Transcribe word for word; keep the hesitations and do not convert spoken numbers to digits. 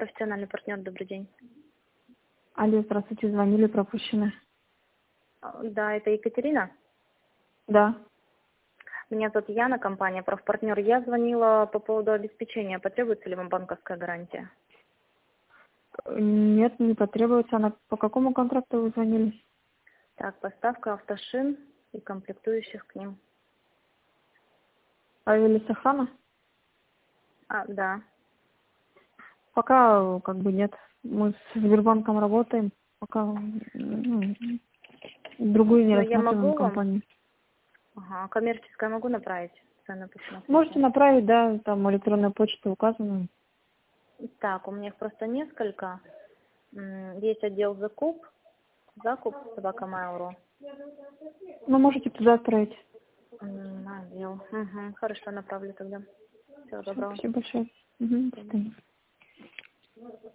профессиональный партнер, добрый день. Алло, здравствуйте, звонили, пропущено. Да, это Екатерина. Да. Меня зовут Яна, компания «Профпартнер». Я звонила по поводу обеспечения. Потребуется ли вам банковская гарантия? Нет, не потребуется. Она по какому контракту вы звонили? Так, поставка автошин и комплектующих к ним. Авиалис охрана? А, да. Пока как бы нет. Мы с Сбербанком работаем. Пока ну, другую не Но я рассматриваем могу вам... компанию. Ага, коммерческое могу направить? Цены посмотрите. Можете направить, да, там электронная почта указана. Так, у меня их просто несколько. М, Есть отдел закуп, закуп собака Mail.ru. Ну, можете туда отправить. М, Отдел. Угу, хорошо, направлю тогда. Всего Всё, доброго. спасибо большое. Угу, до свидания.